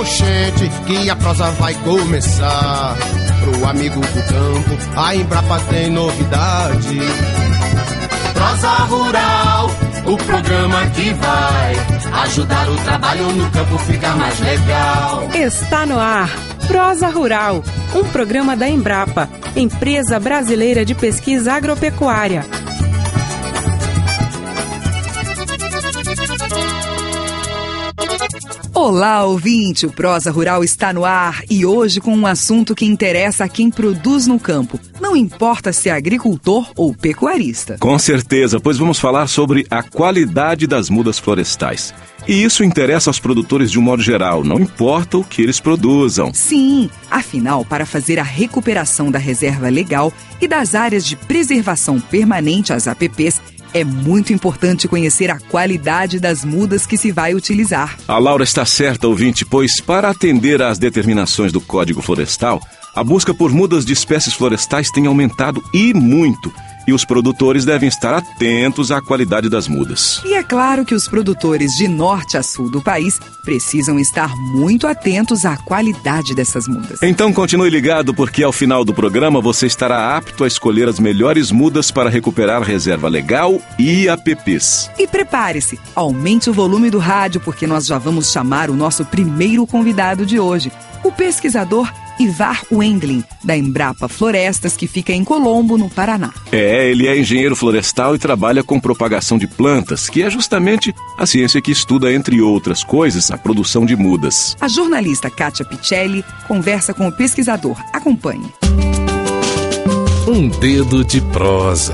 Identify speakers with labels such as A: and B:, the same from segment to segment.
A: Oxente, que a prosa vai começar. Pro amigo do campo, a Embrapa tem novidade. Prosa Rural, o programa que vai ajudar o trabalho no campo ficar mais legal.
B: Está no ar, Prosa Rural, um programa da Embrapa, Empresa Brasileira de Pesquisa Agropecuária.
C: Olá, ouvinte! O Prosa Rural está no ar e hoje com um assunto que interessa a quem produz no campo. Não importa se é agricultor ou pecuarista.
D: Com certeza, pois vamos falar sobre a qualidade das mudas florestais. E isso interessa aos produtores de um modo geral, não importa o que eles produzam.
C: Sim, afinal, para fazer a recuperação da reserva legal e das áreas de preservação permanente, as APPs, é muito importante conhecer a qualidade das mudas que se vai utilizar.
D: A Laura está certa, ouvinte, pois para atender às determinações do Código Florestal, a busca por mudas de espécies florestais tem aumentado e muito. E os produtores devem estar atentos à qualidade das mudas.
C: E é claro que os produtores de norte a sul do país precisam estar muito atentos à qualidade dessas mudas.
D: Então continue ligado, porque ao final do programa você estará apto a escolher as melhores mudas para recuperar reserva legal e APPs.
C: E prepare-se, aumente o volume do rádio, porque nós já vamos chamar o nosso primeiro convidado de hoje, o pesquisador Ivar Wendling, da Embrapa Florestas, que fica em Colombo, no Paraná.
D: Ele é engenheiro florestal e trabalha com propagação de plantas, que é justamente a ciência que estuda, entre outras coisas, a produção de mudas.
C: A jornalista Kátia Pichelli conversa com o pesquisador. Acompanhe.
E: Um dedo de prosa.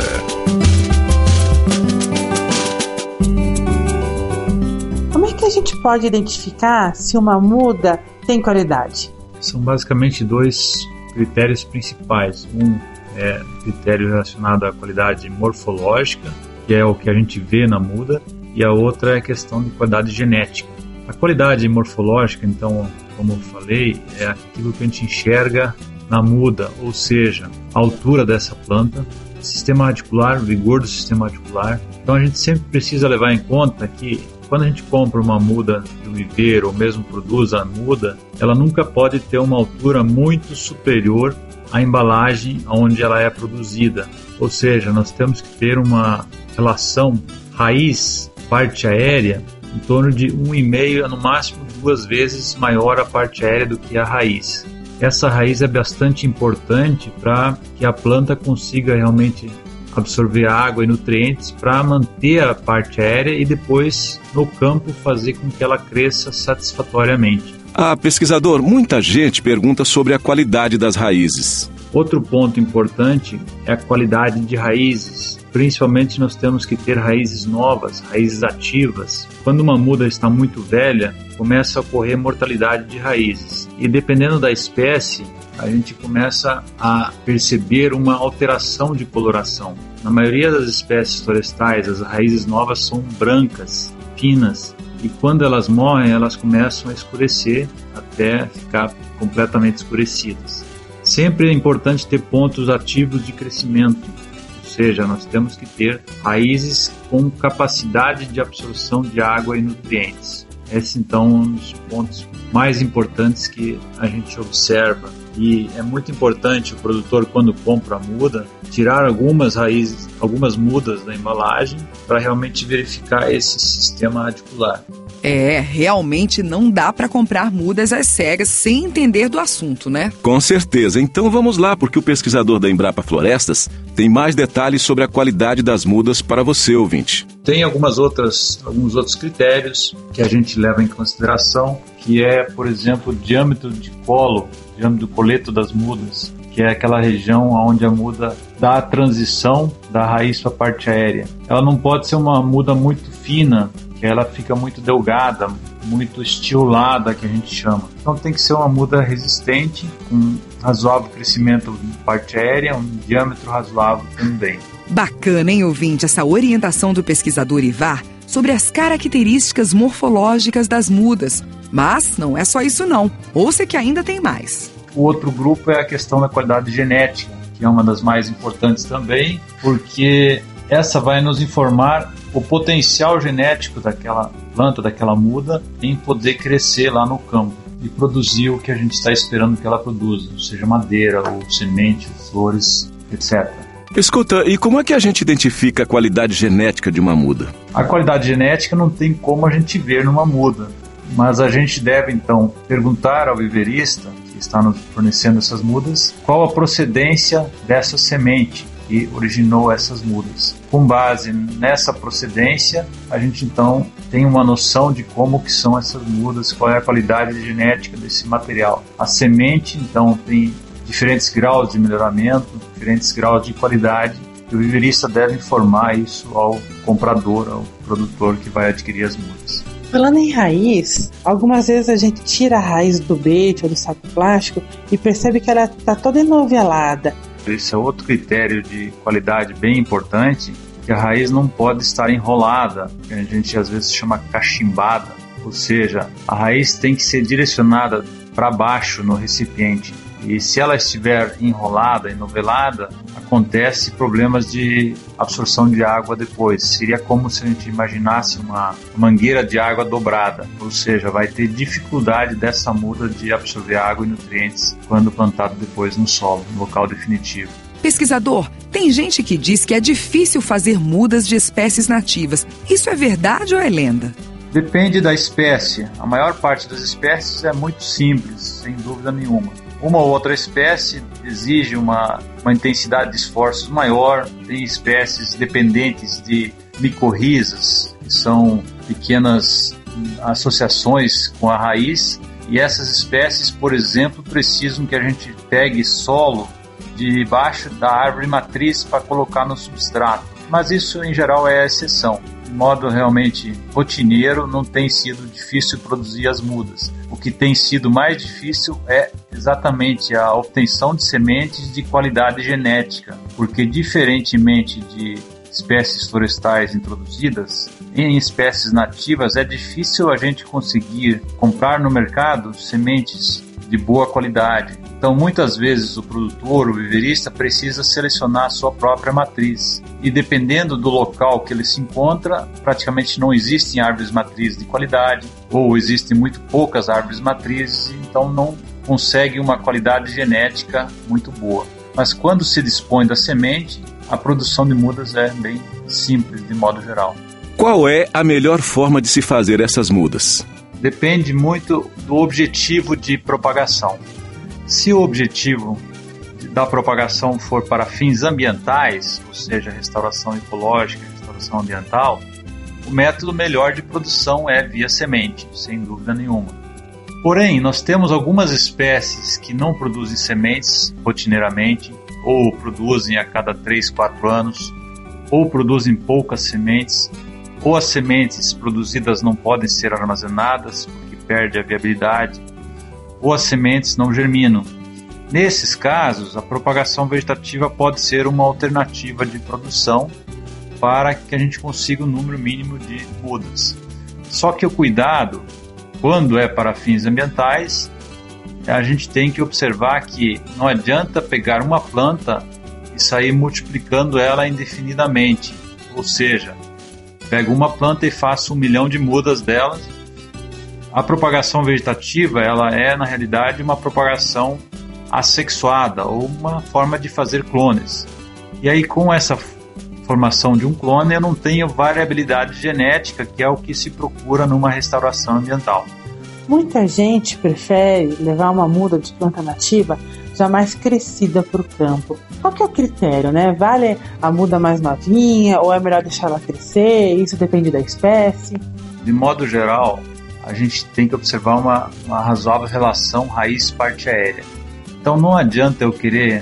F: Como é que a gente pode identificar se uma muda tem qualidade?
G: São basicamente dois critérios principais. Um é critério relacionado à qualidade morfológica, que é o que a gente vê na muda, e a outra é a questão de qualidade genética. A qualidade morfológica, então, como eu falei, é aquilo que a gente enxerga na muda, ou seja, a altura dessa planta, sistema radicular, o vigor do sistema radicular. Então a gente sempre precisa levar em conta que quando a gente compra uma muda de um viveiro ou mesmo produz a muda, ela nunca pode ter uma altura muito superior à embalagem onde ela é produzida. Ou seja, nós temos que ter uma relação raiz-parte aérea em torno de 1,5 no máximo 2 vezes maior a parte aérea do que a raiz. Essa raiz é bastante importante para que a planta consiga realmente absorver água e nutrientes para manter a parte aérea e depois no campo fazer com que ela cresça satisfatoriamente.
D: Pesquisador, muita gente pergunta sobre a qualidade das raízes.
G: Outro ponto importante é a qualidade de raízes. Principalmente nós temos que ter raízes novas, raízes ativas. Quando uma muda está muito velha, começa a ocorrer mortalidade de raízes. E dependendo da espécie, a gente começa a perceber uma alteração de coloração. Na maioria das espécies florestais, as raízes novas são brancas, finas, e quando elas morrem, elas começam a escurecer até ficar completamente escurecidas. Sempre é importante ter pontos ativos de crescimento, ou seja, nós temos que ter raízes com capacidade de absorção de água e nutrientes. Esse, então, é um dos pontos mais importantes que a gente observa. E é muito importante o produtor, quando compra a muda, tirar algumas raízes, algumas mudas da embalagem para realmente verificar esse sistema radicular.
C: Realmente não dá para comprar mudas às cegas sem entender do assunto, né?
D: Com certeza. Então vamos lá, porque o pesquisador da Embrapa Florestas tem mais detalhes sobre a qualidade das mudas para você, ouvinte.
G: Tem alguns outros critérios que a gente leva em consideração, que é, por exemplo, o diâmetro de colo, diâmetro do coleto das mudas, que é aquela região onde a muda dá a transição da raiz para a parte aérea. Ela não pode ser uma muda muito fina, que ela fica muito delgada, muito estiolada, que a gente chama. Então tem que ser uma muda resistente, com razoável crescimento de parte aérea, um diâmetro razoável também.
C: Bacana, hein, ouvinte, essa orientação do pesquisador Ivar sobre as características morfológicas das mudas. Mas não é só isso não, ouça que ainda tem mais.
G: O outro grupo é a questão da qualidade genética, que é uma das mais importantes também, porque essa vai nos informar o potencial genético daquela planta, daquela muda, em poder crescer lá no campo. de produzir o que a gente está esperando que ela produza, seja madeira ou semente, flores, etc.
D: Escuta, e como é que a gente identifica a qualidade genética de uma muda?
G: A qualidade genética não tem como a gente ver numa muda, mas a gente deve então perguntar ao viverista que está nos fornecendo essas mudas qual a procedência dessa semente que originou essas mudas. Com base nessa procedência, a gente então tem uma noção de como que são essas mudas, qual é a qualidade genética desse material. A semente então tem diferentes graus de melhoramento, diferentes graus de qualidade, e o viverista deve informar isso ao comprador, ao produtor que vai adquirir as mudas.
F: Falando em raiz, algumas vezes a gente tira a raiz do bait ou do saco plástico e percebe que ela está toda enovelada.
G: Esse é outro critério de qualidade bem importante, que a raiz não pode estar enrolada, que a gente às vezes chama cachimbada, ou seja, a raiz tem que ser direcionada para baixo no recipiente. E se ela estiver enrolada, enovelada, acontece problemas de absorção de água depois. Seria como se a gente imaginasse uma mangueira de água dobrada, ou seja, vai ter dificuldade dessa muda de absorver água e nutrientes quando plantado depois no solo, no local definitivo.
C: Pesquisador, tem gente que diz que é difícil fazer mudas de espécies nativas. Isso é verdade ou é lenda?
G: Depende da espécie. A maior parte das espécies é muito simples, sem dúvida nenhuma. Uma ou outra espécie exige uma intensidade de esforços maior. Tem espécies dependentes de micorrizas, que são pequenas associações com a raiz, e essas espécies, por exemplo, precisam que a gente pegue solo debaixo da árvore matriz para colocar no substrato. Mas isso, em geral, é a exceção. De modo realmente rotineiro, não tem sido difícil produzir as mudas. O que tem sido mais difícil é exatamente a obtenção de sementes de qualidade genética, porque diferentemente de espécies florestais introduzidas, em espécies nativas é difícil a gente conseguir comprar no mercado sementes de boa qualidade. Então, muitas vezes o produtor, o viverista, precisa selecionar a sua própria matriz. E dependendo do local que ele se encontra, praticamente não existem árvores matrizes de qualidade, ou existem muito poucas árvores matrizes, então não consegue uma qualidade genética muito boa. Mas quando se dispõe da semente, a produção de mudas é bem simples, de modo geral.
D: Qual é a melhor forma de se fazer essas mudas?
G: Depende muito do objetivo de propagação. Se o objetivo da propagação for para fins ambientais, ou seja, restauração ecológica, restauração ambiental, o método melhor de produção é via semente, sem dúvida nenhuma. Porém, nós temos algumas espécies que não produzem sementes rotineiramente, ou produzem a cada 3, 4 anos, ou produzem poucas sementes, ou as sementes produzidas não podem ser armazenadas porque perde a viabilidade, ou as sementes não germinam. Nesses casos, a propagação vegetativa pode ser uma alternativa de produção para que a gente consiga um número mínimo de mudas. Só que o cuidado, quando é para fins ambientais, a gente tem que observar que não adianta pegar uma planta e sair multiplicando ela indefinidamente. Ou seja, pego uma planta e faço 1 milhão de mudas delas. A propagação vegetativa, ela é, na realidade, uma propagação assexuada, ou uma forma de fazer clones. E aí, com essa formação de um clone, eu não tenho variabilidade genética, que é o que se procura numa restauração ambiental.
F: Muita gente prefere levar uma muda de planta nativa já mais crescida para o campo. Qual que é o critério, né? Vale a muda mais novinha ou é melhor deixar ela crescer? Isso depende da espécie?
G: De modo geral, a gente tem que observar uma razoável relação raiz-parte aérea. Então não adianta eu querer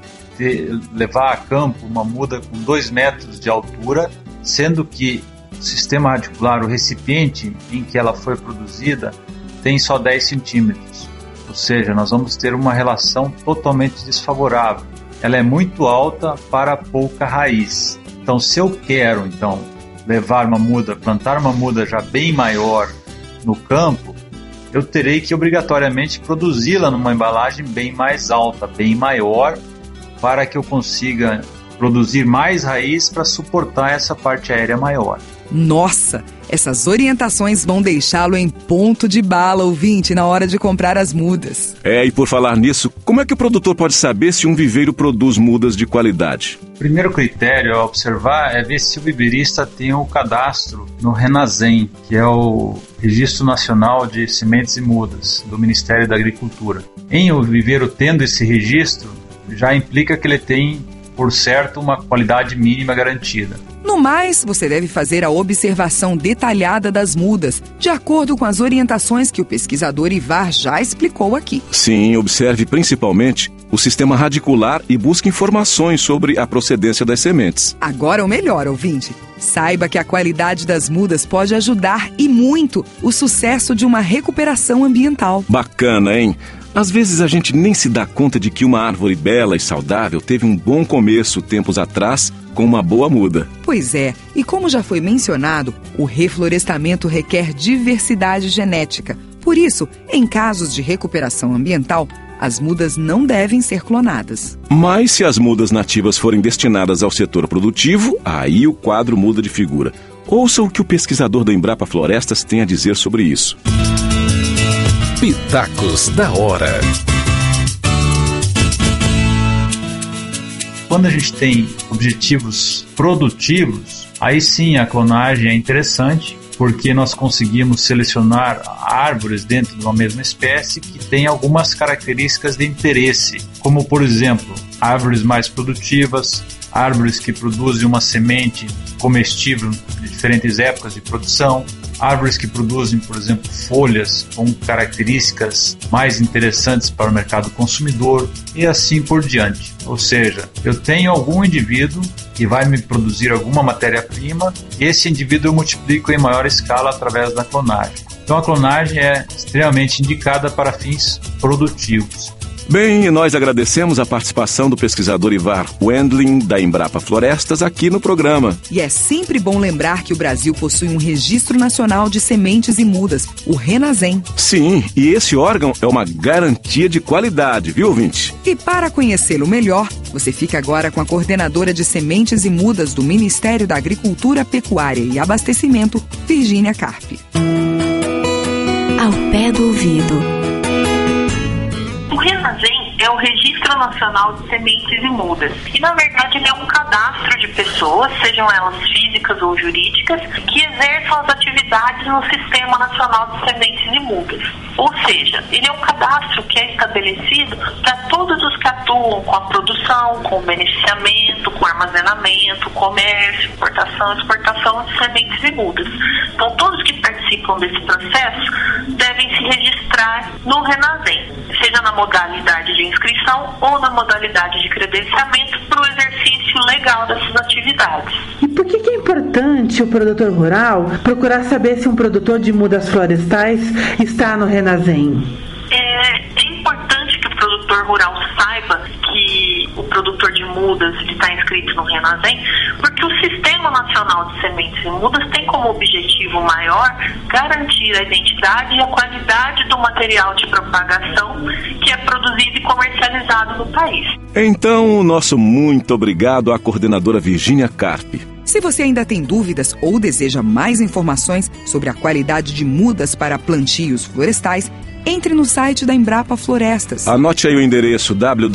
G: levar a campo uma muda com 2 metros de altura, sendo que o sistema radicular, o recipiente em que ela foi produzida, tem só 10 centímetros. Ou seja, nós vamos ter uma relação totalmente desfavorável. Ela é muito alta para pouca raiz. Então, se eu quero levar uma muda, plantar uma muda já bem maior no campo, eu terei que obrigatoriamente produzi-la numa embalagem bem mais alta, bem maior, para que eu consiga produzir mais raiz para suportar essa parte aérea maior.
C: Nossa, Essas orientações vão deixá-lo em ponto de bala, ouvinte, na hora de comprar as mudas.
D: E por falar nisso, como é que o produtor pode saber se um viveiro produz mudas de qualidade?
G: O primeiro critério a observar é ver se o viveirista tem o cadastro no RENASEM, que é o Registro Nacional de Sementes e Mudas, do Ministério da Agricultura. Em o viveiro tendo esse registro, já implica que ele tem, por certo, uma qualidade mínima garantida.
C: No mais, você deve fazer a observação detalhada das mudas, de acordo com as orientações que o pesquisador Ivar já explicou aqui.
D: Sim, observe principalmente o sistema radicular e busque informações sobre a procedência das sementes.
C: Agora o melhor, ouvinte. Saiba que a qualidade das mudas pode ajudar e muito o sucesso de uma recuperação ambiental.
D: Bacana, hein? Às vezes a gente nem se dá conta de que uma árvore bela e saudável teve um bom começo tempos atrás com uma boa muda.
C: Pois é, e como já foi mencionado, o reflorestamento requer diversidade genética. Por isso, em casos de recuperação ambiental, as mudas não devem ser clonadas.
D: Mas se as mudas nativas forem destinadas ao setor produtivo, aí o quadro muda de figura. Ouça o que o pesquisador da Embrapa Florestas tem a dizer sobre isso.
E: Pitacos da hora.
G: Quando a gente tem objetivos produtivos, aí sim a clonagem é interessante, porque nós conseguimos selecionar árvores dentro de uma mesma espécie que têm algumas características de interesse, como, por exemplo, árvores mais produtivas, árvores que produzem uma semente comestível de diferentes épocas de produção, árvores que produzem, por exemplo, folhas com características mais interessantes para o mercado consumidor e assim por diante. Ou seja, eu tenho algum indivíduo que vai me produzir alguma matéria-prima e esse indivíduo eu multiplico em maior escala através da clonagem. Então a clonagem é extremamente indicada para fins produtivos.
D: Bem, e nós agradecemos a participação do pesquisador Ivar Wendling, da Embrapa Florestas, aqui no programa.
C: E é sempre bom lembrar que o Brasil possui um Registro Nacional de Sementes e Mudas, o RENASEM.
D: Sim, e esse órgão é uma garantia de qualidade, viu, ouvinte?
C: E para conhecê-lo melhor, você fica agora com a coordenadora de Sementes e Mudas do Ministério da Agricultura, Pecuária e Abastecimento, Virgínia Carpi.
H: Ao pé do ouvido.
I: O RENASEM é o Registro Nacional de Sementes e Mudas. E, na verdade, ele é um cadastro de pessoas, sejam elas físicas ou jurídicas, que exerçam as atividades no Sistema Nacional de Sementes e Mudas. Ou seja, ele é um cadastro que é estabelecido para todos os que atuam com a produção, com o beneficiamento, com o armazenamento, comércio, importação e exportação de sementes e mudas. Então, todos que participam desse processo devem se registrar no RENASEM, seja na modalidade de inscrição ou na modalidade de credenciamento para o exercício legal dessas atividades.
F: E por que é importante o produtor rural procurar saber se um produtor de mudas florestais está no RENASEM?
I: É importante que o produtor rural saiba que o produtor de mudas está inscrito no RENASEM, porque o Sistema Nacional de Sementes e Mudas tem como objetivo maior garantir a identidade e a qualidade do material de propagação que é produzido e comercializado no país.
D: Então, o nosso muito obrigado à coordenadora Virgínia Carpi.
C: Se você ainda tem dúvidas ou deseja mais informações sobre a qualidade de mudas para plantios florestais, entre no site da Embrapa Florestas.
D: Anote aí o endereço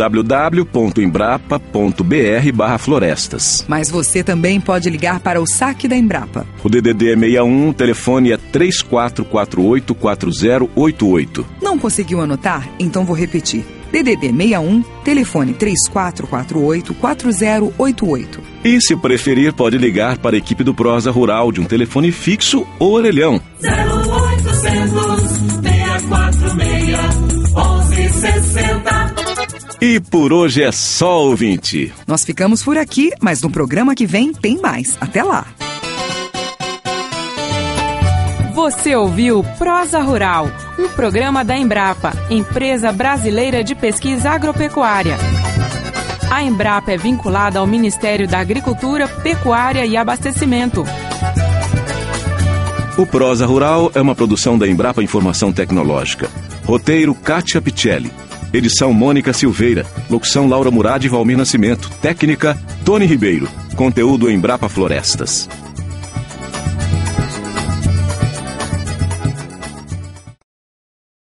D: www.embrapa.br/florestas.
C: Mas você também pode ligar para o saque da Embrapa.
D: O DDD é 61, o telefone é 3448-4088.
C: Não conseguiu anotar? Então vou repetir. DDD 61, telefone 3448-4088.
D: E se preferir, pode ligar para a equipe do Prosa Rural de um telefone fixo ou orelhão.
J: 0800-646-1160.
D: E por hoje é só, ouvinte.
C: Nós ficamos por aqui, mas no programa que vem tem mais. Até lá.
B: Você ouviu Prosa Rural, um programa da Embrapa, Empresa Brasileira de Pesquisa Agropecuária. A Embrapa é vinculada ao Ministério da Agricultura, Pecuária e Abastecimento.
D: O Prosa Rural é uma produção da Embrapa Informação Tecnológica. Roteiro Kátia Pichelli. Edição Mônica Silveira. Locução Laura Murad e Valmir Nascimento. Técnica Tony Ribeiro. Conteúdo Embrapa Florestas.